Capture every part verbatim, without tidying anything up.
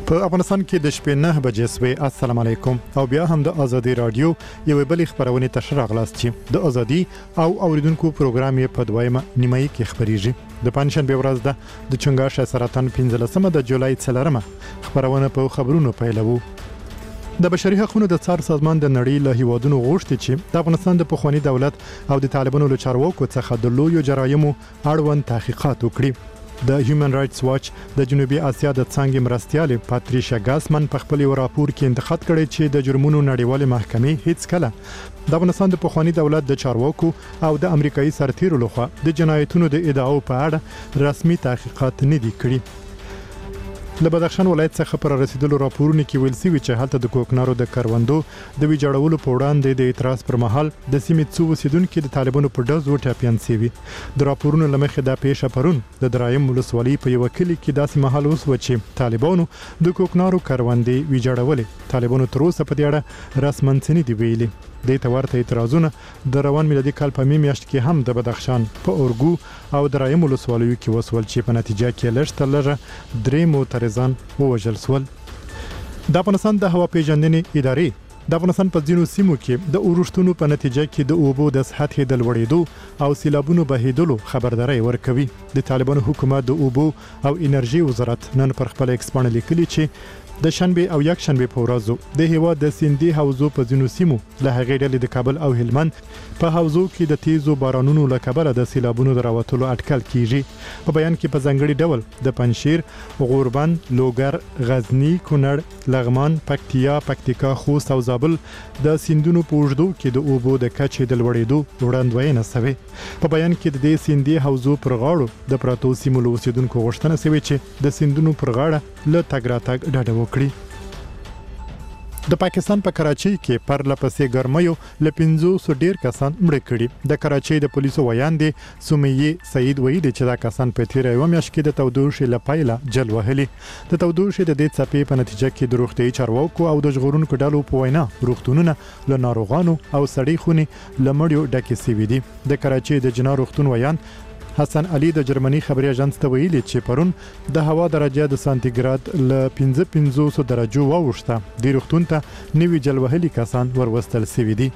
په افغانستان کې د شپې نه بجې سوې. السلام علیکم. او بیا هم د ازادي رادیو یو بل خبرونه تشریح غلاست چې د ازادي او اوریدونکو پروګرام یې په دویمه نیمایي کې خبريږي. د پنځشنبه ورځ ده د چنګاښ سرطان پنځلسمه د جولای څلورمه خبرونه په خبرونو پیلوو. د بشري حقوقو د څار سازمان د نړۍ له هیوادونو غوښتي چې د افغانستان د پخوانی دولت او د طالبانو له چارواکو څخه د لویو جرایمو اړوند تحقیقات وکړي. د هیومن رائټس واچ د جنوبي اسیا د څنګه مرستياله پاتریشیا ګاسمن په خپل راپور کې انتقاد کړی چې د جرمونو نړیوال محکمې هیڅ کله د افغانستان د پخوانی دولت د چارواکو او د امریکایي سرتیرو لخوا د جنایتونو د ادعاو په اړه رسمي تحقیقات نه دي کړي. له بدخشان ولایت څخه پر رسیدلو راپورونه کې ویل شوی چې هلته د کوکنارو د کروندو د ویجاړولو په وړاندې د اعتراض پر مهال د سیمې څو اوسیدونکو د طالبانو په ډز وټاپیان شوی. د راپورونو لمخې د پیښه پرون د درایم ولسوالۍ په یو کلی کې داسې مهال اوس و چې طالبانو د کوکنارو کروندې ویجاړولې. طالبانو تر اوسه په دې اړه رسماً څه نه دی ویلي. د تورته اعتراضونه د روان میلادي کال په می میاشت کې هم د بدخشان په اورګو او درایم ولسوالیو کې وسول چې په نتیجه کې لږ لږه درې معترضان ووژل شول. د افغانستان د هوا پیژندنې ادارې د افغانستان په ځینو سیمو کې د اورښتونو په نتیجه کې د اوبو د سطحې د لوړېدو او سیلابونو بهیدلو خبرداري ورکوي. د طالبانو حکومت د اوبو او انرژي وزارت نن پر خپل ایکسپانه لیکلي چې د شنبه او یک شنبه په ورځو د هوا د سیندي حوزو په ځینو سیمو له هغې ډلې د کابل او هلمند په حوزو کې د تیزو بارانونو له کبله د سیلابونو د راوتلو اټکل کیږي. په بیان کې په ځنګړي ډول د پنشیر، غوربند، لوګر، غزنی، کونړ، لغمان، پکتیا، پکتیکا، خوست او زابل د سیندونو په اوږدو کې د اوبو د کچې د لوړېدو وړاندوینه شوې. په بیان کې د دې سیندي حوزو پر غاړو د پراتو سیمو له اوسیدونکو غوښتنه شوې چې د سیندونو پر غاړه له تګ راتګ ډډه وکړي. د پاکستان په کراچۍ کې پر لپسې ګرمایو ل پنځوس ډیر کسان مړ کړي. د کراچۍ د پولیسو ویاندې سمیه سعید ویلي چې دا کسان په تیر یو میاشت کې د تودوخې لپایله جل وهلي. د تودوخې د دې څپې په نتیجه کې د روغتي چارواکو او د ژغورونکو ډلو په وینا روغتونونه له ناروغانو او سړی خوني لمړیو ډکې سوي دي. د کراچۍ د جنا روغتون ویان حسن علي د جرمني خبري اژانس ته ویلي چې پرون د هوا درجه د سانتیګراد ل پنځه پنځوس درجو واوښته. د روغتون ته نوي جلوهلي کسان وروستل سوي دي.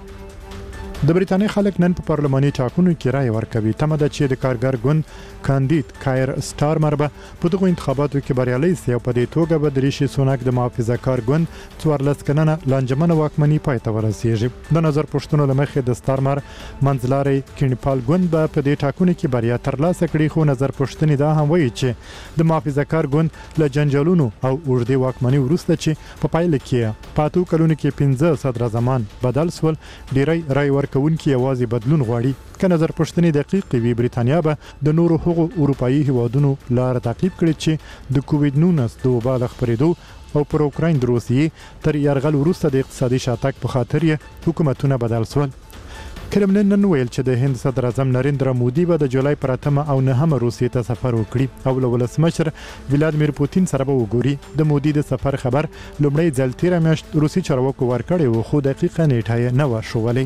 د بریتانیا خلک نن په پارلماني ټاکنو کې رائے ورکوي. تمه ده چې د کارګر ګوند کاندید کایر سټارمر به په دغه انتخاباتو کې بریالي شي او په دې توګه به د ریشي سوناک د محافظه کار ګوند څوارلس کلنه لانجمنه واکمني پای ته ورسیږي. د نظر پوښتنو لمخې د سټارمر منځلاري کینپال ګوند به په دې ټاکنو کې بریا ترلاسه کړي، خو نظر پوښتنې دا هم وایي چې د محافظه کار ګوند له جنجالونو او اوږدې واکمني وروسته چې په پایله کې پاتو کلونو کې پنځه صدر زمان بدل سول، ډیری رائے ورکونکي یوازې بدلون غواړي. که نظر پوښتنې دقیق وي، بریتانیا به د نورو هغو اروپایي هیوادونو لار تعقیب کړي چې د کووډ نولس د وبا له خپرېدو او پر اوکراین د روسیې تر یرغل وروسته د اقتصادي شاتګ په خاطر یې حکومتونه بدل شول. کرملین نن ویل چې د هند صدر اعظم نریندرا مودي به د جولای پر اتمه او نهمه روسیې ته سفر وکړي او له ولسمشر ولادیمیر پوتین سره به وګوري. د مودي د سفر خبر لومړی ځل تیره میاشت روسي چارواکو ورکړی و، خو دقیقه نیټه یې نه وه ښوولې.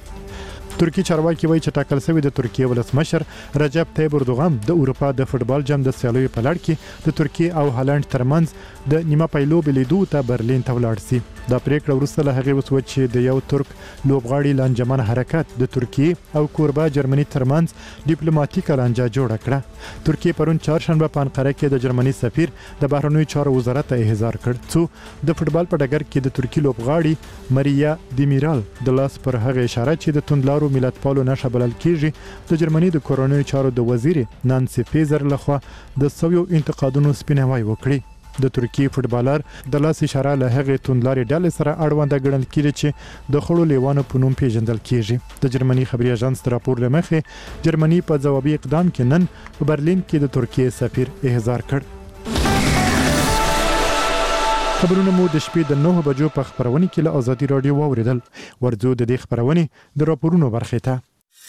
ترکی چارواکي وایي چې ټاکل شوی د ترکیه ولسمشر رجب طیب اردوغان د اروپا د فوټبال جام د سیالیو په لړ کې د ترکیه او هالند ترمنځ د نیمه پایلو بلیدو ته برلین ته ولاړ شي. دا پریکړه وروسته له هغې وسوه چې د یو ترک لوبغاړي لانجمن حرکت د ترکیه او کوربه جرمني ترمنځ ډیپلوماټیکه لانجه جوړه کړه. ترکیه پرون چهارشنبه په انقره کې د جرمني سفیر د بهرنیو چارو وزارت ته احضار کړ څو د فوټبال په ډګر کې د ترکی لوبغاړي ماریا دیمیرال د لاس پر هغه اشاره چې د توندلارو ملت پالو نشه بلل کیږي د جرمني د کورونیو چارو د وزیر نانسی فیزر لخوا د سویو انتقادونو سپیناوی وکړي. د ترکی فوټبالر د لاس اشاره له هغې توندلارې ډلې سره اړونده ګڼل کېږي چې د خړو لیوانو په نوم پیژندل کیږي. د جرمني خبري اژانس د راپور له مخې جرمني په ځوابي اقدام کې نن په برلین کې د ترکیې سفیر احضار کړ. خبرونه مو د شپې د نهه بجو په خبرونه کې له ازادي رادیو واوریدل. ورځو د دې خبرونه د راپورونو برخه ته.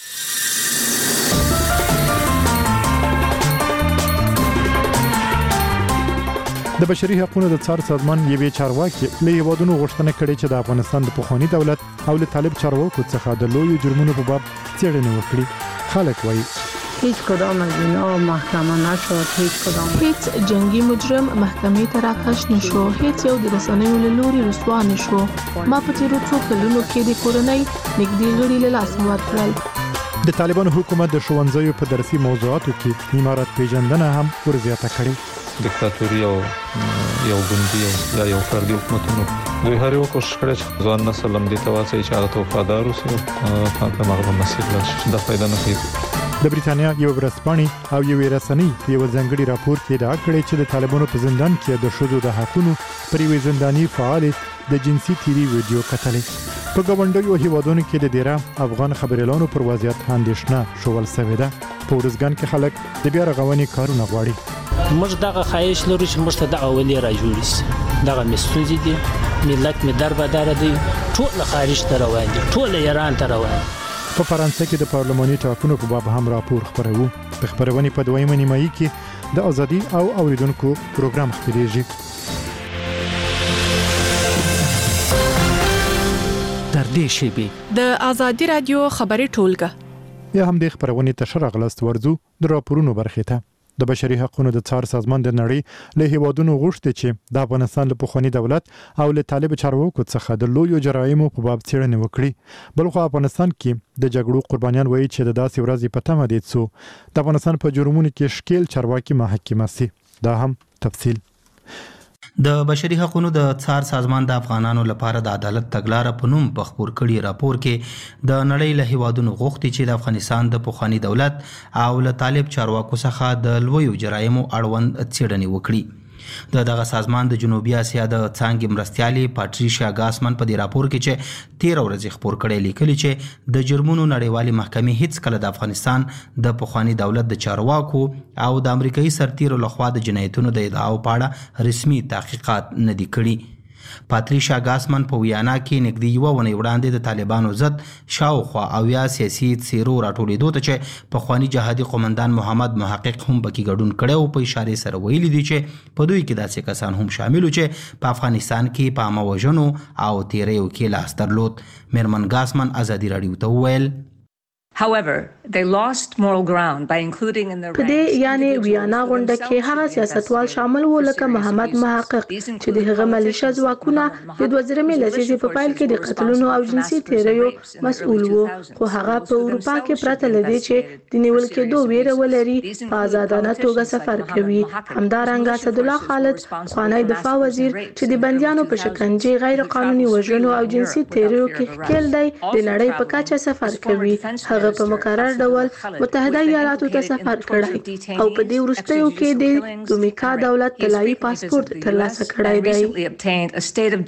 د بشري حقوقو د څار سازمان یوې چارواکي له هیوادونو غوښتنه کړې چې د افغانستان د پخوانی دولت او له طالب چارواکو څخه د لویو جرمونو په باب څېړنه وکړي. خلک وایي هیچ کدام از اینا محکمه نشد. هیچ کدام هیچ جنگی مجرم محکمې ته راکش نشو. هیڅ یو د رسنیو له لوري رسوا نشو. ما په تیرو څو کلونو کې د کورنۍ نږدې غړي له لاسه ورکړل. د طالبانو حکومت د ښوونځیو په درسي موضوعاتو کې امارات پیژندنه هم ورزیاته کړې. دیکتاتوري او یو ګوندي یا یو فردي حکومتونو دوی هر یو کوشش کړی چې ځوان نسل هم دې ته واسي چې هغه ته وفادار اوسي او هغه هغه مسیر لري د فائدہ نه کوي. د بریتانیا یو ورځپاڼې او یو رسنۍ په یو ځنګړي راپور کې ادعا کړې چې د طالبانو په زندان کې د شذو د حقوقو پر یو زنداني فعال د جنسي تیری ویډیو کتلې. په ګاونډیو هیوادونو کې د ډیره افغان خبريالانو پر وضعیت اندېښنه شول سوي ده. په ورځګان کې خلک د بیا رغونې کارونه غواړي. موږ دغه خواهش لرو چې موږ ته دغه ولې را جوړ شي. دغه مستوزي دي ملت می دربدار دي ټول خارج ته روان دي ټول ایران ته روان. په فرانسې کې د پارلماني ټاکنو په باب هم راپور خبرو. په خبرونې په دویمه نیمایي کې د ازادي او اوریدونکو پروګرام خپرېږي. تر دې شیبې د ازادي رادیو خبري ټولګه یا هم د خبرونې تشر غلست ورزو د راپورونو برخه ته. د بشري حقوقو د څار سازمان د نړۍ له هیوادونو غوښتي چې د افغانستان له پخوانی دولت او له طالب چارواکو څخه د لویو جرایمو په باب څېړنه وکړي. بلخو افغانستان کې د جګړو قربانیان وایي چې د داسې ورځې په تمه دي چې د افغانستان په جرمونو کې شکیل چارواکي محاکمه سي. دا هم تفصیل. د بشري حقوقو د څار سازمان د افغانانو لپاره د عدالت تګلارې په نوم په خبر کړي راپور کې د نړۍ له هیوادونو غوښتي چې د افغانستان د پخوانی دولت او له طالب چارواکو څخه د لویو جرایمو اړوند څېړنې وکړي. د دغه سازمان د جنوبي اسیا د څانګې مرستیالي پاتریشیا ګاسمن په دې راپور کې چې تیر ورځ خبر کړي لیکلي چې د جرمونو نړیوالې محکمې هیڅ کله د افغانستان د پخوانی دولت د چارواکو او د امریکایي سرتیرو لخوا د جنایتونو د ادعاو په اړه رسمي تحقیقات نه دي کړي. پاتریشیا ګاسمن په ویانا کې نږدې یو ونې وړاندې د طالبانو ضد شاوخوا اویا سیاسي څیرو راټولېدو ته چې پخوانی جهادي قومندان محمد محقق هم پکې ګډون کړی او په اشاره سره ویلي دي چې په دوی کې داسې کسان هم شامل چې په افغانستان کې په عامه وژنو او تیریو کې لاس درلود. میرمن ګاسمن ازادي راډیو ته وویل However, they lost moral ground by including in their ranks. په دې یعنی ویانا غونډه کې هغه سیاستوال شامل وو لکه محمد محقق چې د هغه ملیشه ځواکونه د دوه زره لسیزې په پایل کې د قتلونو او جنسي تیریو مسؤل وو. خو هغه په اروپا کې پرته لدی چې د نیول کېدو ویره ولري په آزادانه توګه سفر کوي. همدارنګه اسد الله خالد خوانی دفاع وزیر چې د بنديانو په شکنجه غیر قانوني وژنو او جنسي تیریو کې ښکیل دی د نړۍ په کچه سفر کوي. هغه په مقرر ډول متحده ایالاتو ته سفر کړی او په دې وروستیو کې د دومیکا دولت طلایی پاسپورت ترلاسه کړی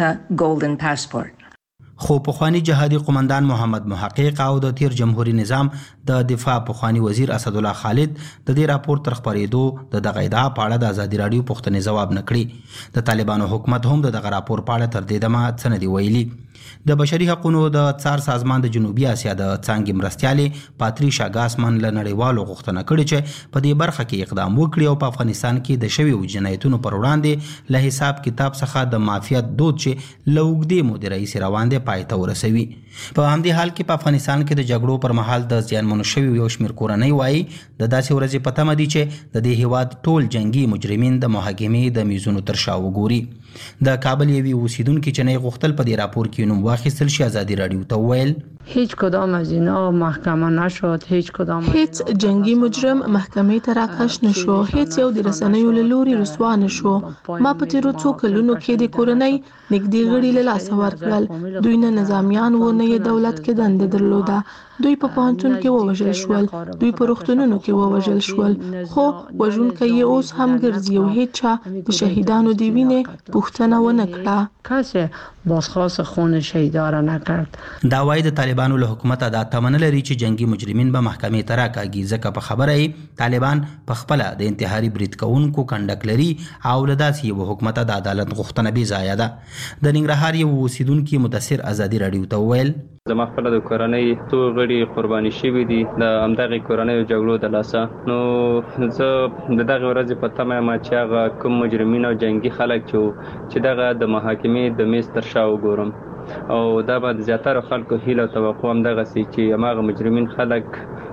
دی. خو پخوانی جهادي قومندان محمد محقق او د تیر جمهوریت نظام د دفاع پخوانی وزیر اسد الله خالد د دې راپور تر خبرېدو د دغه ادعا په اړه د ازادي رادیو پوښتنې ځواب نکړي. د طالبانو حکومت هم د دغه راپور په اړه تر دې دمه څه نه دی ویلي. د بشري حقوقو د څار سازمان د جنوبي اسیا د څانګې مرستیالي پاتریشیا ګاسمن له نړیوالو غوښتنه کړې چې په دې برخه کې اقدام وکړي او په افغانستان کې د شویو جنایتونو پر وړاندې له حساب کتاب څخه د مافیات دود چې له اوږدې مودې راهیسې روان دی پای ته ورسوي. په همدې حال کې په افغانستان کې د جګړو پر مهال د زیانمنو شویو یو شمېر کورنۍ وایي د داسې ورځې په تمه دي چې د دې هیواد ټول جنگي مجرمین د محاکمې د میزونو تر شا وګوري. د کابل یوې اوسیدونکو چې نه غوښتل په دې راپور کې نوم واخیستل شي ازادي رادیو ته وویل هیچ کدام از اینا محکمه نشد. هیچ کدام هیڅ جنگي مجرم محکمې ته راکش نشو. هیڅ یو د رسنیو له لوري رسوا نشو. ما په تیرو څو کلونو کې د کورنۍ نږدې غړي له لاسه ورکړل. دوی نه نظامیان و نه دولت کې دنده درلوده. دوی په پوهنتون کې ووژل شول. دوی په روغتونونو کې ووژل شول. خو وژونکي یې اوس هم ګرځي او هیڅ چا د شهیدانو د وینې پوښتنه ونه کړه. کسی بازخواست خون شهیدا را نکرد. دا وایي د طالبانو له حکومت دا تمنه لري چې جنگي مجرمین به محکمې ته راکاږي ځکه په خبره یې طالبان په خپل د انتحاري برید کوونکو کنډک لري او له داسې یو حکومت د عدالت غوښتنه بې ځایه ده. د ننګرهار یو اوسیدونکي مدثر ازادي رادیو ته وویل زما خپل د کورنۍ څو غړي قرباني شوي دي د همدغې کورنیو جګړو د لاسه. نو زه د دغې ورځې په تمه یم چې هغه کوم مجرمین او جنګي خلک چې دغه د محاکمې د میز تر شا وګورم او دا به د زیاتره خلکو هیله او توقع همدغسې چې هماغه مجرمین خلک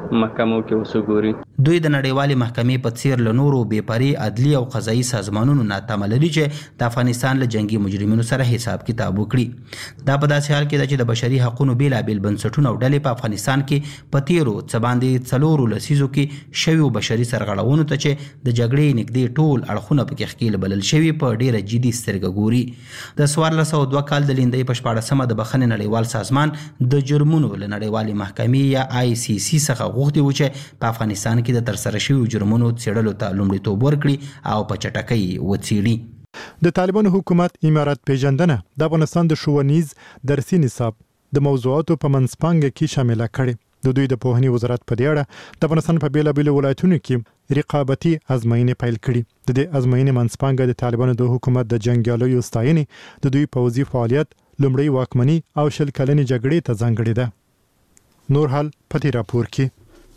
محکمو کې وسګوري. دوی د نړیوالې محکمې په څیر له نورو بېپري عدلي او قضایي سازمانونو نه تمه لري چې د افغانستان له جنگي مجرمینو سره حساب کتاب وکړي. دا په داسې حال کې ده چې د بشري حقوقو بېلابېل بنسټونه او ډلې په افغانستان کې په تیرو څه باندې څلورو لسیزو کې شویو بشري سرغړونو ته چې د جګړې نږدې ټول اړخونه پکې ښکېل بلل شوي په ډېره جدي سترګه ګوري. د څوارلس سوه دوه کال د لیندۍ په شپاړسمه د بخښنې نړیوال سازمان د جرمونو له نړیوالې محکمې یا آی سی سی څخه غوښتي و چې په افغانستان کې د ترسره شویو جرمونو څېړلو ته لومړیتوب ورکړي او په چټکۍ وڅېړي. د طالبانو حکومت امارت پیژندنه د افغانستان د ښوونیز درسي نصاب د موضوعاتو په منځپانګه کې شامله کړي. د دوی د پوهنې وزارت په دې اړه د افغانستان په بیلابېلو ولایتونو کې رقابتي ازموینې پیل کړي. د دې ازموینې منځپانګه د طالبانو د حکومت د جنګیالیو ستاینې، د دوی پوځي فعالیت، لومړی واکمني او شل کلنې جګړې ته ځانګړې ده. نور حال په دې راپور کې.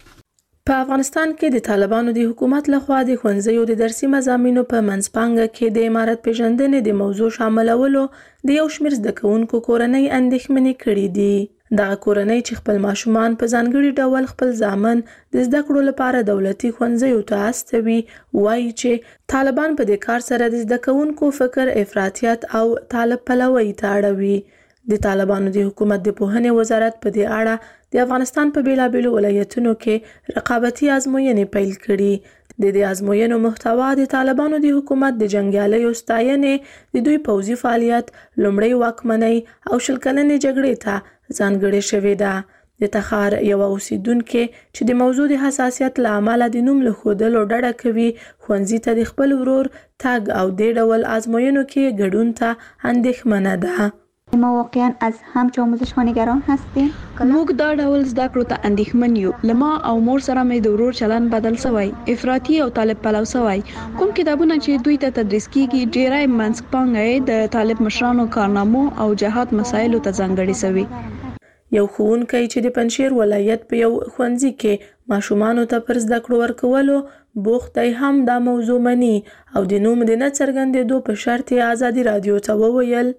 په افغانستان کې د طالبانو د حکومت لخوا د ښوونځیو د درسي مضامینو په منځپانګه کې د امارت پیژندنې د موضوع شاملولو د یو شمېر زده کوونکو کورنۍ اندېښمنې کړي دي. دغه کورنۍ چې خپل ماشومان په ځانګړي ډول خپل زامن د زده کړو لپاره دولتي ښوونځیو ته استوي، وایي چې طالبان په دې کار سره د زده کوونکو فکر افراطیت او طالب پلوي ته اړوي. د طالبانو د حکومت د پوهنې وزارت په دې اړه د افغانستان په بیلابېلو ولایتونو کې رقابتي ازموینې پیل کړي. د دې ازموینو محتوا د طالبانو د حکومت د جنګیالیو ستاینې، د دوی پوځي فعالیت، لومړی واکمنۍ او شل کلنې جګړې ته ځانګړې شوې ده. د تخار یوه اوسیدونکې چې د موضوع د حساسیت له امله د نوم له ښودلو ډډه کوي، ښوونځي ته د خپل ورور تګ او دې ډول ازموینو کې ګډون ته اندېښمنه ده. ما واقعا از همچه آموزش خانگران هستیم. موږ دا ډول زده کړو ته اندېښمن یو. لما او مور سره مې د ورور چلن بدل سوی، افراطي او طالب پلو سوی. کوم کتابونه چې دوی ته تدریس کیږي ډیری منځپانګه د طالب مشرانو کارنامو او جهاد مسایلو ته ځانګړي سوي. یو ښوونکی چې د پنجشیر ولایت په یو ښوونځي کې ماشومانو ته پر زده کړو ورکولو بوخت دی هم دا موضوع مني او د نوم د نه څرګندېدو په شرط یې ازادي رادیو ته وویل.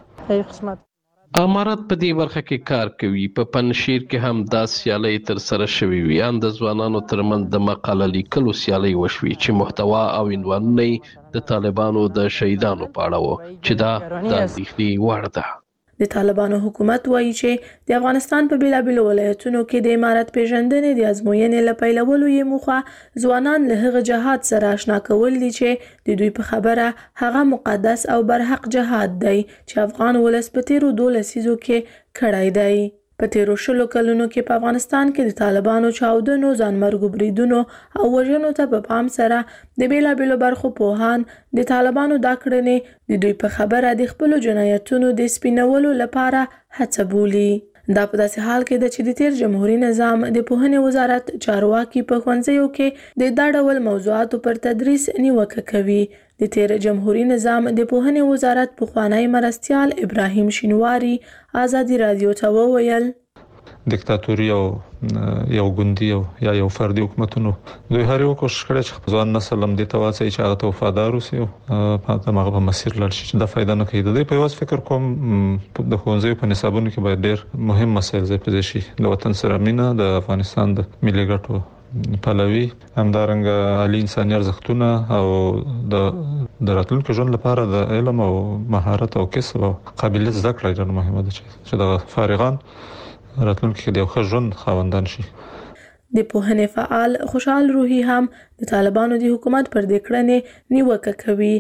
امارت په دې برخه کې کار کوي. په پنجشیر کې هم دا سیالۍ تر سره شوې وي. ان د ځوانانو ترمنځ د مقاله لیکلو سیالۍ وشوي چې محتوا او عنوانونه د طالبانو د شهیدانو په اړه و چې دا د اندېښنې وړ ده. د طالبانو حکومت وایي چې د افغانستان په بیلابېلو ولایتونو کې د امارت پیژندنې د ازموینې له پیلولو یې موخه ځوانان له هغه جهاد سره آشنا کول دي چې د دوی په خبره هغه مقدس او برحق جهاد دی چې افغان ولس په تیرو دوه لسیزو کې کړی دی. په تیرو شلو کلونو کې په افغانستان کې د طالبانو چاودنو، ځانمرګو بریدونو او وژنو ته په پام سره د بیلابېلو برخو پوهان د طالبانو دا کړنې د دوی په خبره د خپلو جنایتونو د سپینولو لپاره هڅه بولي. دا په داسې حال کې ده چې د تیر جمهوریت نظام د پوهنې وزارت چارواکي په ښوونځیو کې د دا ډول موضوعاتو پر تدریس نیوکه کوي. د تیر جمهوریت نظام د پوهنې وزارت پخوانی مرستیال ابراهیم شینواری ازادي رادیو ته وویل دیکتاتوري او یو ګوندي او یا یو فردي حکومتونو دوی هر یو کوشش کړي چې ځوان نسل هم د تواسي چې هغه ته وفادار اوسي او په هغه په مسیر لاړ شي چې دا فائدہ نه کوي. د دې په واسه فکر کوم د ښوونځیو په نصابونو کې باید ډېر مهم مسایل ځای په ځای شي. د وطن سره مینه، د افغانستان د ملي ګټو پلوي، همدارنګه عالی انساني ارزښتونه او د د راتلونکي ژوند لپاره د علم او مهارت او کسب او قابلیت زده کړه ډېر مهمه ده چې د فارغان راتلونکي کې د یو ښه ژوند خاوندان شي. د پوهنې فعال خوشحال روحي هم د طالبانو د حکومت پر دې کړنې نیوکه کوي.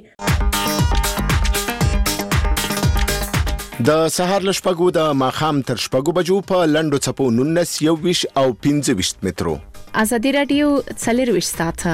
د سهار له شپږو د ماښام تر شپږو بجو په لنډو څپو نولس، یوویشت او پنځه ویشت مترو. ازادي رادیو څلرویشت ساعته.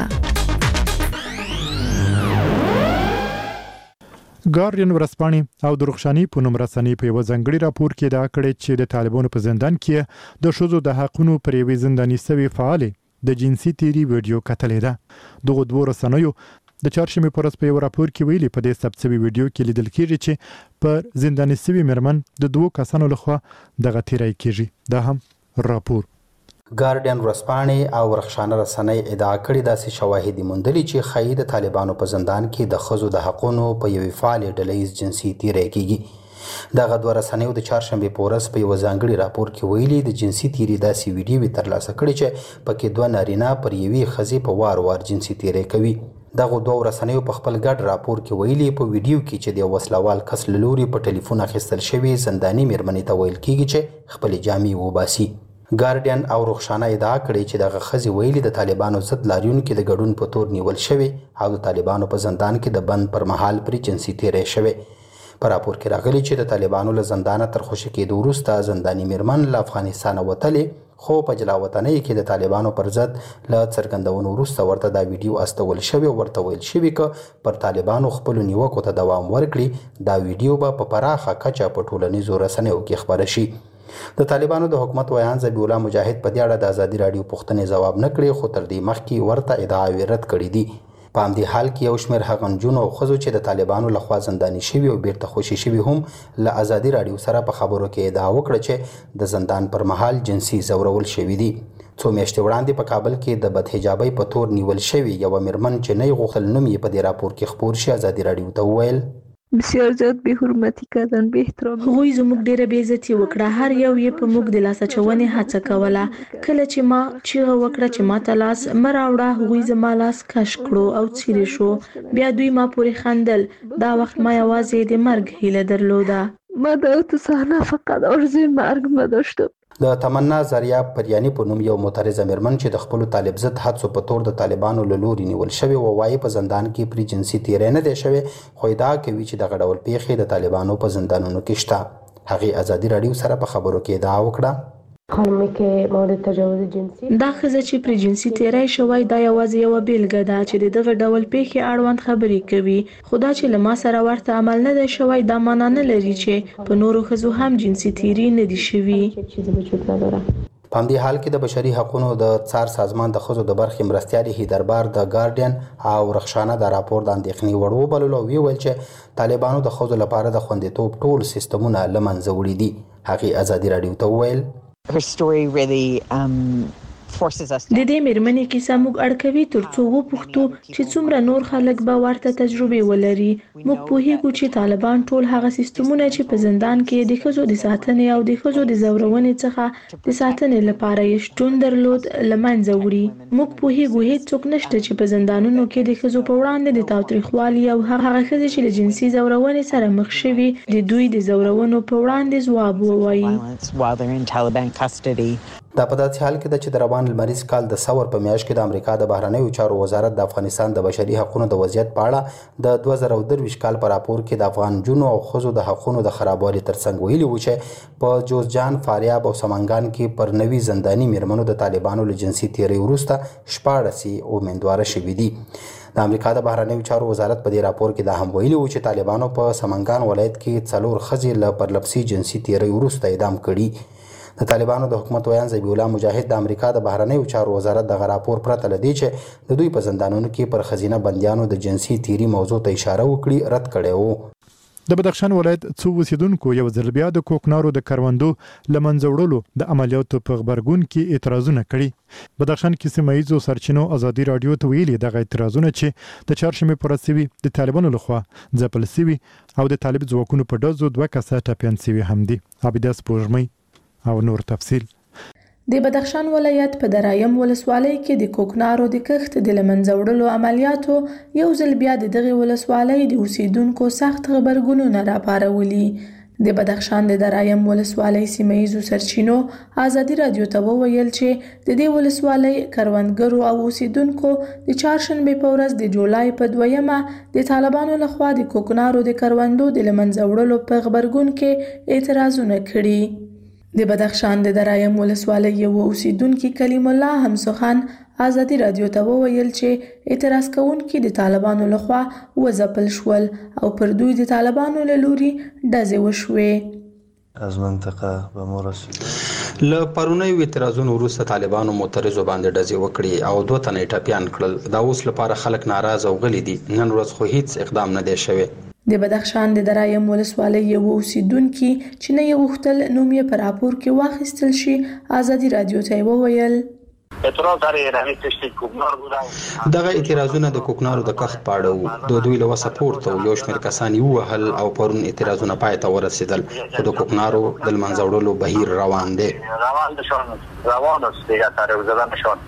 ګارډین ورځپاڼې او د رخصاني په نوم رسنۍ په یو ځنګړي راپور کې دا کړی چې د طالبانو په زندان کې د ښځو د حقونو پر یوې زنداني سوي فعالې د جنسي تیری ویډیو کتلې ده. دغه دوه رسنیو د چهارشنبې په ورځ په یو راپور کې ویلي په دې ثبت شوي ویډیو کې لیدل کېږي چې پر زنداني سوي مېرمن د دوه کسانو لخوا دغه تیری کېږي. دا هم راپور. ګارډین ورځپاڼې او رخصانه رسنۍ ادعا کړې داسې شواهد موندلي چې ښایي د طالبانو په زندان کې د ښځو د حقونو په یوې فعالې ډلهییز جنسي تیری کېږي. دغه دوه رسنیو د چهارشنبه په ورځ په یو ځانګړي راپور کې ویلي د جنسي تیری داسې ویډیو ترلاسه کړي چې پکې دوه نارینه پر یوې ښځې په وار وار جنسي تیری کوي. دغه دوه رسنیو په خپل ګډ راپور کې ویلي په ویډیو کې چې د وسلوال کس له لوري په ټلیفون اخیستل شوی زنداني میرمنې ته ویل کیږي چې خپل جامې وباسي. ګارډین او رخشانه ادعا کړې چې دغه ښځې ویلي د طالبانو ضد لاریونکي د ګډون په تور نیول شوي او د طالبانو په زندان کې د بند پر مهال پرې جنسي تیری شوی. په راپور کې راغلي چې د طالبانو له زندانه تر خوشي کېدو وروسته زنداني میرمن له افغانستانه وتلې، خو په جلا وطنۍ کې د طالبانو پر ضد له څرګندونو وروسته ورته دا ویډیو استول شوی او ورته ویل شوي که پر طالبانو خپلو نیوکو ته دوام ورکړي دا ویډیو به په پراخه کچه په ټولنیزو رسنیو کې خپره شي. د طالبانو د حکومت ویان ذبیح الله مجاهد په دې اړه د ازادي راډیو پوښتنې ځواب نه کړې، خو تر دې مخکې ورته ادعاوې رد کړې دي. په همدې حال کې یو شمېر هغه نجونو او ښځو چې د طالبانو لخوا زنداني شوي او بیرته خوشي شوي هم له ازادي راډیو سره په خبرو کې ادعا وکړه چې د زندان پر مهال جنسي ځورول شوي دي. څو میاشتې وړاندې په کابل کې د بدحجابۍ په تور نیول شوي یوه میرمن چې نه یې غوښتل نوم یې په دې راپور کې خپور شي ازادي راډیو ته وویل بسیار زیات بې حرمتي کردن، بې احترامي. هغوی زموږ ډېره بې عزتي وکړه، هر یو یې په موږ د لاس اچونې هڅه کوله. کله چې ما چیغه وکړه چې ما ته لاس مه راوړه، هغوی زما لاس کش کړو او څیرې شو. بیا دوی ما پورې خندل. دا وخت ما یوازې د مرګ هیله درلوده. ما دعوت صحنه فقط آرزوی مرگ ما داشتم. د تمنا زریا پریانی په نوم یو معترضه میرمن چې د خپلو طالب ضد حدسو په تور د طالبانو له لوري نیول شوې و وایي په زندان کې پرې جنسي تیری نه دی شوی، خو ادعا کوي چې دغه ډول پیښې د طالبانو په زندانونو کې شته. هغې ازادي راډیو سره په خبرو کې ادعا وکړه خانمی که مورد تجاوز جنسی دا ښځه چې پرې جنسي تیری شوی دا یوازې یوه بیلګه ده چې د دغه ډول پیښې اړوند خبرې کوي، خو دا چې له ما سره ورته عمل نه دی شوی دا معنا نه لري چې په نورو ښځو هم جنسي تیری نه دي شوي. په همدې حال کې د بشري حقونو د څار سازمان د ښځو د برخې مرستیال هیدربار د ګارډین او رخشانه دا راپور د اندېښنې وړ وبللو او ویل چې طالبانو د ښځو لپاره د خوندیتوب ټول سیستمونه له منځه وړي دي. هغې ازادي راډیو ته وویل Her story really um, forces us د دې میرمنې کیسه موږ اړکوي ترڅو وپوښتو چې څومره نور خلک به ورته تجربې ولري. موږ پوهیږو چې طالبان ټول هغه سیستمونه چې په زندان کې د ښځو د ساتنې او د ښځو د ځورونې څخه د ساتنې لپاره یې شتون درلود له منځه وړي. موږ پوهیږو هیڅوک نشته چې په زندانونو کې د ښځو په وړاندې د تاوتریخوالي او هغه ښځې چې له جنسي ځورونې سره مخ شوي د دوی د ځورونو په وړاندې ځواب ووایي. دا په داسې حال کې ده چې د روان لمریز کال د سور په میاشت کې د امریکا د بهرنیو چارو وزارت د افغانستان د بشري حقوقو د وضعیت په اړه د دوه زره درویشت کال په راپور کې د افغان نجونو او ښځو د حقوقو د خرابوالي ترڅنګ ویلي وو چې په جوزجان، فاریاب او سمنګان کې پر نوي زنداني میرمنو د طالبانو له جنسي تیری وروسته شپاړس امیندواره شوي دي. د امریکا د بهرنیو چارو وزارت په دې راپور کې دا هم ویلي وو چې طالبانو په سمنګان ولایت کې څلور ښځې له پرلپسې جنسي تیری وروسته اعدام کړي. د طالبانو د حکومت ویان ذبیح الله مجاهد د امریکا د بهرنیو چارو وزارت دغه راپور پرته له دې چې د دوی په زندانونو کې پر ښځینه بندیانو د جنسي تیری موضوع ته اشاره وکړي رد کړی وو. د بدخشان ولایت څو اوسیدونکو یو ځل بیا د کوکنارو د کروندو له منځه وړلو د عملیاتو په غبرګون کې اعتراضونه کړي. بدخشان کې سیمه ییزو سرچینو ازادي راډیو ته ویلي دغه اعتراضونه چې د چهارشنبې په ورځ شوي د طالبانو لخوا ځپل شوي او د طالب ځواکونو په ډزو دوه کسه ټپیان شوي هم دي. عابده سپوږمۍ او نور تفصیل. د بدخشان ولایت په درایم ولسوالۍ کې د کوکنارو د کښت د له منځه وړلو عملیاتو یو ځل بیا د دغې ولسوالۍ د اوسیدونکو سخت غبرګونونه راپارولي. د بدخشان د درایم ولسوالۍ سیمه ییزو سرچینو ازادي راډیو ته وویل چې د دې ولسوالۍ کروندګرو او اوسیدونکو د چهارشنبې په ورځ د جولای په دویمه د طالبانو لخوا د کوکنارو د کروندو د له منځه وړلو په غبرګون کې اعتراضونه کړي. د بدخشان د درایم ولسوالۍ یو اوسیدونکي کلیم الله همسخن ازادي راډیو ته وویل چې اعتراض کوونکي د طالبانو لخوا وځپل شول او پر دوی د طالبانو له لوري ډزې وشوې. از منطقه به مو رسیدل له پرونیو اعتراضونو وروسته طالبانو معترضو باندې ډزې وکړي او دوه تنه ټپیان کړل. دا اوس لپاره خلک ناراض او غلي دي. نن ورځ خو هیڅ اقدام نه دی شوی. د بدخشان د درایم ولسوالۍ یو اوسیدونکي چې نه یې غوښتل نوم یې په راپور کې واخیستل شي ازادي راډیو ته وویل اعتراض در ایرانی تشتی کوکنار بوده. دغه اعتراضونه د کوکنارو د کښت په اړه وو. د دوی له وسه پورته یو شمېر کسان یې ووهل او پرون اعتراضونه پای ته ورسېدل، خو د کوکنارو د له منځه وړلو بهیر روان دی. روان دشان روان است دیگه تر زدنشان.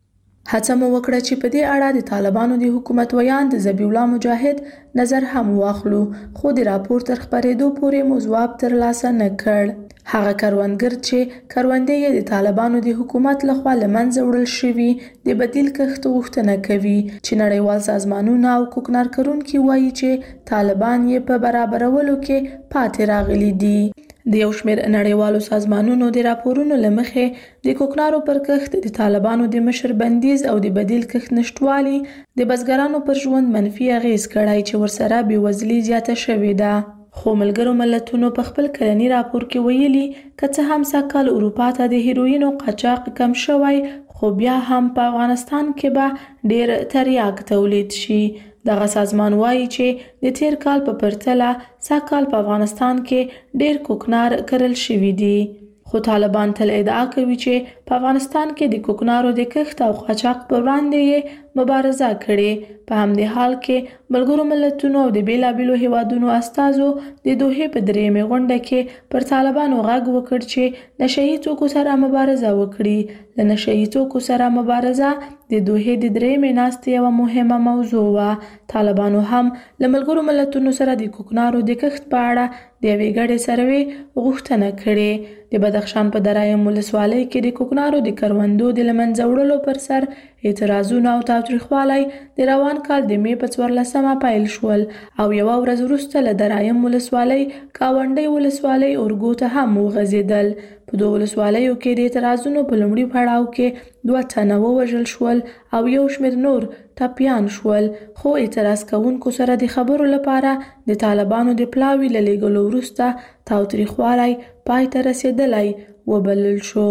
هڅه مو وکړه چې په دې اړه د طالبانو د حکومت ویان د ذبیح الله مجاهد نظر هم واخلو، خو د راپور تر خبرېدو پورې مو ځواب ترلاسه نه کړ. هغه کروندګر چې کروندې یې د طالبانو د حکومت لخوا له منځه وړل شوي د بدیل کښت غوښتنه کوي، چې نړیوال سازمانونه او کوکنار کرونکي وایي چې طالبان یې په برابرولو کې پاتې راغلي دي. د یو شمېر نړیوالو سازمانونو د راپورونو له مخې د کوکنارو پر کښت د طالبانو د مشر بندیز او د بدیل کښت نشټوالي د بزګرانو پر ژوند منفي اغیز کړی چې ورسره بېوزلي زیاته شوې ده. خو ملګرو ملتونو په خپل کلني راپور کې ویلي که څه هم سږکال اروپا ته د هیروینو قاچاق کم شوی، خو بیا هم په افغانستان کې به ډیر تریاک تولید شي. دغه سازمان وایي چې د تیر کال په پرتله سږکال په افغانستان کې ډیر کوکنار کرل شوي دي، خو طالبان تل ادعا کوي چې په افغانستان کې د کوکنارو د کښت او قاچاق پر وړاندې یې مبارزه کړې. په همدې حال کې ملګرو ملتونو او د بیلابیلو هیوادونو استازو د دوحې په درېیمې غونډه کې پر طالبانو غږ وکړ چې نشهیي توکو سره مبارزه وکړي. له نشهیي توکو سره مبارزه د دوحې د درېیمې ناستې یوه مهمه موضوع وه. طالبانو هم له ملګرو ملتونو سره د کوکنارو د کښت په اړه د یوې ګډې سروې غوښتنه کړې. د بدخشان په درایم ولسوالۍ کې د کوکنارو د کروندو د له منځه وړلو پر سر اعتراضونه او تاوتریخوالی د روان کال د مې په څوارلسمه پیل شول او یوه ورځ وروسته له درایم ولسوالۍ کاونډۍ ولسوالۍ اورګو ته هم وغځېدل. په دوه ولسوالیو کې د اعتراضونو په لومړي پړاو کې دوه تنه ووژل شول او یو شمېر نور ټپیان شول، خو اعتراض کوونکو سره د خبرو لپاره د طالبانو د پلاوي له لیږلو وروسته تاوتریخوالی پای ته رسېدلی وبلل شو.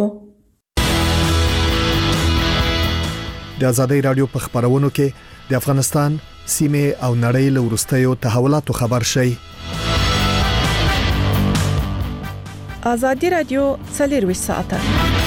د ازادۍ رادیو په خبرونو کې د افغانستان سیمه او نړۍ له وروستیو تحولاتو خبر شي. ازادي رادیو څلرویشت ساعته.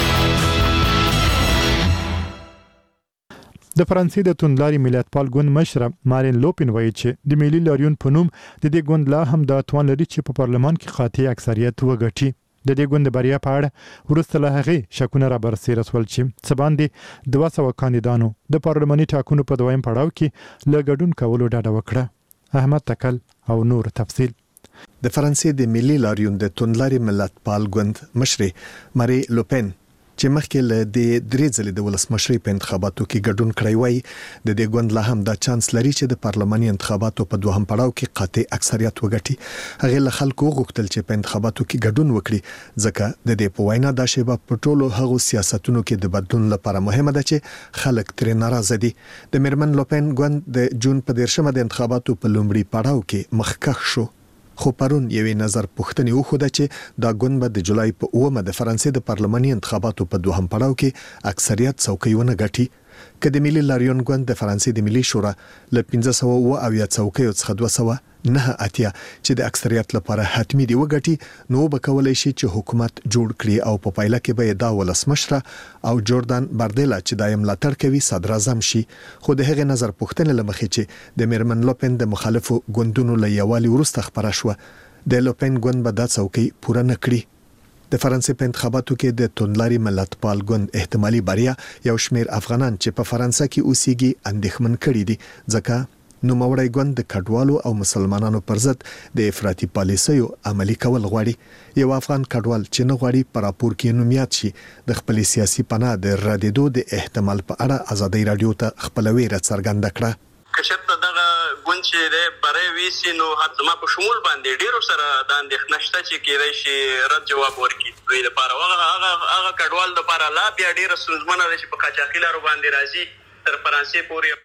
د فرانسې د توندلاري ملتپال ګوند مشر مارین لوپن وایي چې د ملي لاریون په نوم د دې ګوند لا هم د توان لري چې په پارلمان کې قاطع اکثریت وګټي. د دې ګوند بریا په اړه وروسته له هغې شکونه را برسېره شول چې څه باندې دوه سوه کاندیدانو د پارلماني ټاکنو په دویم پړاو کې له ګډون کولو ډډه وکړه. احمد تکل او نور تفصیل. د فرانسې د ملي لاریون د توندلاري ملتپال ګوند مشر ماری لوپن چې مخکې له د درې ځلې د ولسمشرۍ په انتخاباتو کې ګډون کړی وای، د دې ګوند لا هم د چانس لري چې د پارلماني انتخاباتو په دوهم پړاو کې قاطع اکثریت وګټي. هغه له خلکو غوښتل چې په انتخاباتو کې ګډون وکړي، ځکه د دې په وینا دا شیبه په ټولو هغو سیاستونو کې د بدلون لپاره مهمه ده چې خلک ترې ناراضه دي. د میرمن لوپن ګوند د جون په دیرشمه د انتخاباتو په لومړي پړاو کې مخکښ شو، خو پرون یوې نظر پوښتنې وخوده چې دا ګوند به د جولای په اومه د فرانسې د پارلماني انتخاباتو په دوهم پړاو کې اکثریت څوکۍ ونه ګټي. که د ملي لاریون ګوند د فرانسې د ملي شورا له پنځه سوه اوه اویا څوکیو څخه دوه سوه نه اتیا چې د اکثریت لپاره حتمی دی وګټي، نو به کولای شي چې حکومت جوړ کړي او په پایله کې به دا ولسمشره او جوردان باردیلا چې دایم ملاتړ کوي صدر اعظم شي. خو د هغې نظر پوښتنې لمخې چې د میرمن لوپن د مخالفو ګوندونو له یووالي وروسته خبره شوه، د لوپن ګوند به دا څوکۍ پوره نه کړي. د فرانسې په انتخاباتو کې د توندلاري ملتپال ګوند احتمالي بریا یو شمېر افغانان چې په فرانسه کې اوسېږي اندېښمن کړي دي، ځکه نوموړی ګوند د کډوالو او مسلمانانو پر ضد د افراطي پالیسیو عملي کول غواړي. یو افغان کډوال چې نه غواړي په راپور کې نوم یاد شي، د خپلې سیاسي پناه د ردېدو د احتمال په اړه ازادۍ رادیو ته خپله ویره څرګنده کړه. که چېرته دغه ګوند چې دی بری ویسي، نو زما په شمول باندې ډېرو سره دا اندېښنه شته چې کېدای شي رد جواب ورکړي دوی لپاره. هغه هغه کډوال لپاره لا بیا ډېره ستونزمنه ده چې په قاچاقي لارو باندې راځي تر فرانسې پورې.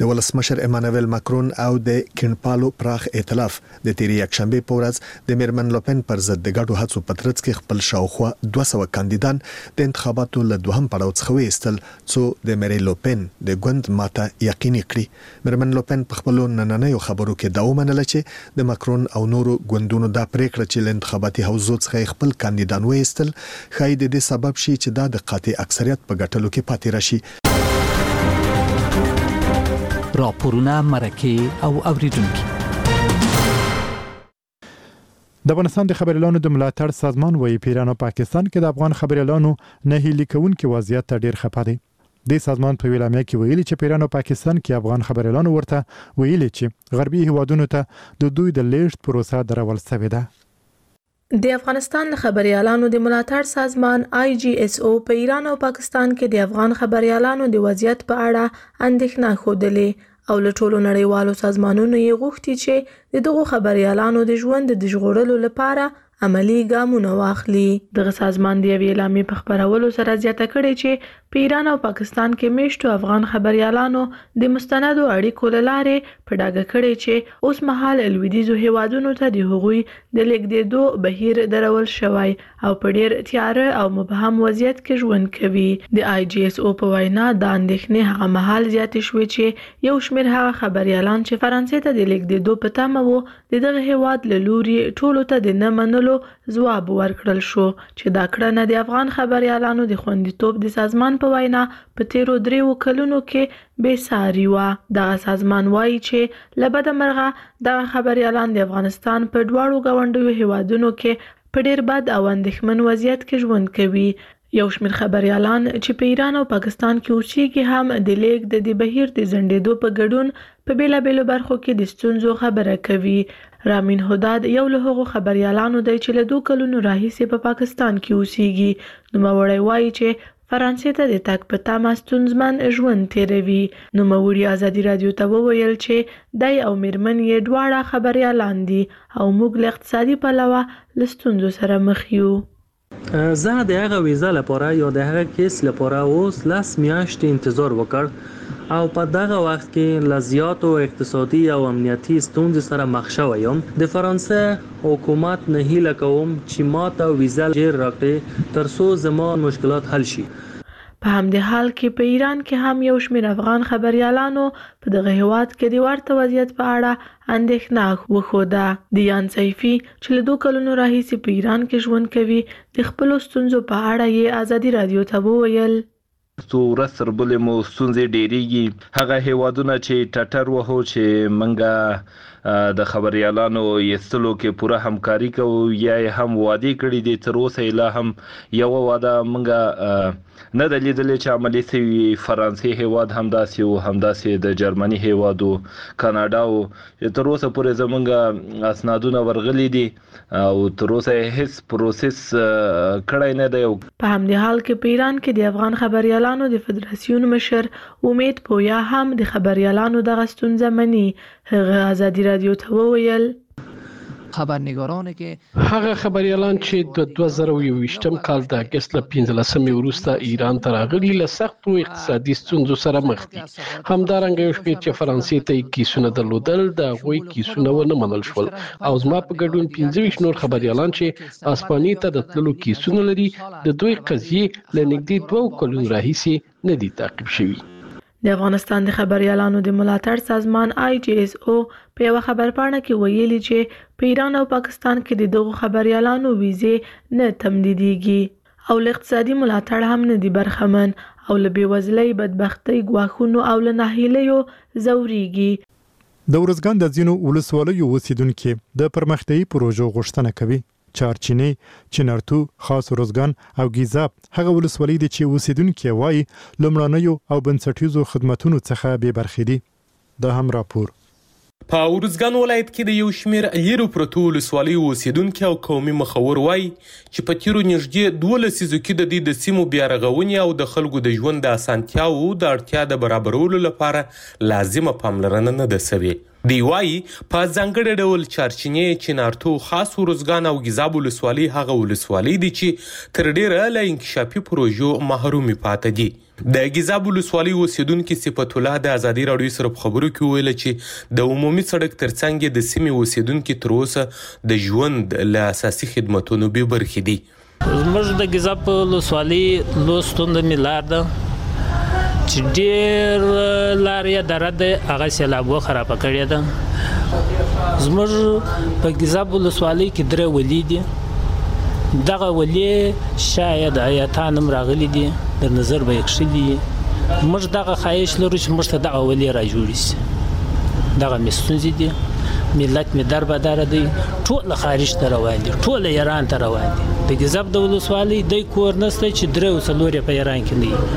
د ولسمشر ایمانوئل ماکرون او د کینپالو پراخ ائتلاف د تیری یکشنبه په ورځ د میرمن لوپن پر ضد د ګډو هڅو په ترڅ کې خپل شاوخوا دوه سوه کاندیدان د انتخاباتو له دوهم پړاو څخه وایستل څو د میری لوپن د ګوند ماته یقیني کړي. میرمن لوپن په خپل نننیو خبرو کې دا ومنله چې د ماکرون او نورو ګوندونو دا پریکړه چې له انتخاباتي حوزو څخه خپل کاندیدان وایستل خای د دې سبب شي چې دا د قاطع اکثریت په ګټلو کې پاتې راشي. راپورونه مرکه او اوریدونکو. د افغانستان د خبريالانو د ملاتړ سازمان وايي پیران او پاکستان کې د افغان خبريالانو نه هلي کوونکي وضعیت ته ډیر خپه دي. د سازمان په ویلامه کې ویلي چې پیران او پاکستان کې افغان خبريالانو ورته ویلي چې غربي هوادونو ته د دوی د لیږد پروسه درول شوې ده. د افغانستان خبريالانو د ملاتړ سازمان آی جی ایس او په ایران او پاکستان کې د افغان خبريالانو د وضعیت په اړه اندېښنه خوده او له ټولو نړیوالو سازمانونو یې غوښتي چې د دغو خبريالانو د ژوند د ژغورلو لپاره عملی ګامونه واخلي. دغه سازمان د یوې اعلامیې په خبرولو سره زیاته کړې چې په ایران او پاکستان کې میشتو افغان خبريالانو د مستندو اړیکو له لارې په ډاګه کړې چې اوس مهال لویدیځو هیوادونو ته د هغوی د لیږدېدو بهیر درول شوی او په ډیر تیاره او مبهم وضعیت کې ژوند کوي. د آی جی ایس او په وینا د اندېښنې هغه مهال زیاتې شوې چې یو شمېر هغه خبريالان چې فرانسې ته د لیږدېدو په تمه وو د دغه هیواد له لوري ټولو ته د نه منلو ځواب ورکړل شو چې دا کړنه د افغان خبريالانو د خوندیتوب د سازمان په وینا په تیرو دریو کلونو کې بې ساري وه. دغه سازمان وایي چې له بده مرغه دغه خبريالان د افغانستان په دواړو ګاونډیو هیوادونو کې په ډیر بد او اندېښمن وضعیت کې ژوند کوي. یو شمېر خبريالان چې په ایران او پاکستان کې اوسېږي هم د لیږد د بهیر د ځنډېدو په ګډون په بیلابیلو برخو کې د ستونزو خبره کوي. رامین هداد یو له هغو خبريالانو دی چې له دوه کلونو راهیسې په پاکستان کې اوسېږي. نوموړی وایي چې فرانسې ته د تګ په تمه ستونزمن ژوند تیروي. نوموړي ازادي رادیو ته وویل چې دی او میرمن یې دواړه خبريالان دي او موږ له اقتصادي پلوه له ستونزو سره مخ یو. زه د هغه ویزا لپاره یا د هغه کیس لپاره اوس لس میاشتې انتظار وکړ او په دغه وخت کې له زیاتو اقتصادي او امنیتي ستونزو سره مخ شوی یم. د فرانسې حکومت نه هیله کوم چې ماته ویزا ژر راکړي تر څو زما مشکلات حل شي. په همدې حال کې په ایران کې هم یو شمېر افغان خبريالانو په دغه هیواد کې د ورته وضعیت په اړه اندېښنه وښوده. دیان سیفي چې له دوه کلونو راهیسې په ایران کې ژوند کوي د خپلو ستونزو په اړه یې ازادي رادیو ته وویل. څو ورځ تر بلې مو ستونزې ډېرېږي. هغه هیوادونه چې ټټر وهو چې منګه د خبريالانو یستلو کې پوره همکاري کوو یا هم وعده کړې دي تر اوسه لا هم یو وعده منګه نه د لیدلې چې عملي شوی. فرانسې هیواد همداسې او همداسې د جرمني هیواد او کاناډا او تر اوسه پورې زمونږ اسنادونه ورغلي دي او تر اوسه هیڅ پروسس کړی نه دی. په همدې حال کې په ایران کې د افغان خبريالانو د فدراسیون مشر امید پویا هم د خبريالانو دغه ستونزه مني. هغه ازادي رادیو ته وویل خبرنګارانه کې هغه خبريالان چې د دوه زره او یوویشتم کال د اگست له پنځلسمې وروسته ایران ته راغلي له سختو اقتصادي ستونزو سره مخ دي. همدارنګه یو شمېر چې فرانسې ته کیسونه درلودل د هغوی کیسونه ونه منل شول او زما په ګډون پنځه ویشت نور خبريالان چې اسپانیې ته د تللو کیسونه لري د دوی قضیې له نږدې دوه کلونو راهیسې نه دي تعقیب شوي. د افغانستان د خبريالانو د ملاتړ سازمان آی جی ایس او په یو خبرپاڼه کې ویلي چې په ایران او پاکستان کې د دغو خبريالانو ویزې نه تمدیدېږي او له اقتصادي ملاتړ هم نه دي برخمن او له بېوزلۍ بدبختۍ ګواښونو او له ناهیلیو ځورېږي. د ارزګان د ځینو ولسوالیو اوسیدونکي د پرمختیایي پروژو غوښتنه کوي. چارچینی، چنارتو، خاص ارزګان او ګیزاب هغه ولسوالۍ دي چې اوسیدونکي وایي لومړنیو او بنسټیزو خدماتونو څخه بې برخې دي. دا هم راپور. په ارزګان ولایت کې د یو شمېر لیرو پرتو ولسوالیو اوسیدونکي او قومي مخور وایي چې په تیرو نږدې دوه لسیزو کې د دې د سیمو بیا رغونې او د خلکو د ژوند د اسانتیاوو د اړتیا د برابرولو لپاره لازمه پاملرنه نه ده سوې. دی وايي په ځانګړي ډول چارچینې، چنارتو، خاص ورزګان او ګیزاب ولسوالۍ هغه ولسوالۍ دي چې تر ډیره له انکشافي پروژو محرومي پاتې دي. د ګیزاب ولسوالۍ اوسیدونکي صفت الله د ازادي راډیو سره په خبرو کې ویل چې د عمومي سړک ترڅنګ د سیمې اوسیدونکي تر اوسه د ژوند له اساسي خدماتونو بې برخې دي. زموږ د ګیزاب ولسوالۍ لوی ستونزه مې لار ده چې ډېر لارې دره ده، هغه سیلابو خرابه کړې ده. زموږ په ګیزاب ولسوالۍ کې درې ولي دي، دغه ولي شاید ایتان هم راغلي دي، د نظر به یې کښلي. موږ دغه خواهش لرو چې موږ ته دغه ولي را جوړې شي. دغه مې ستونزې دي، ملت مې دربداره دی، ټول خارج ته روان دي، ټول ایران ته روان دي. د ګیزاب د ولسوالۍ د کور نسته چې درې او څلور په ایران کې نه